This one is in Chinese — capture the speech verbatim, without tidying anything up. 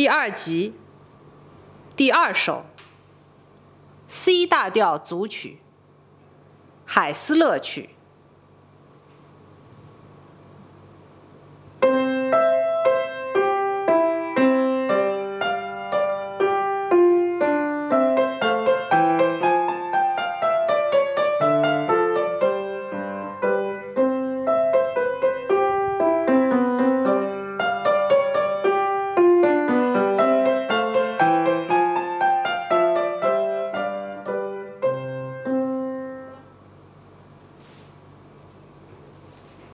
第二集第二首 C 大调组曲《海斯勒曲》。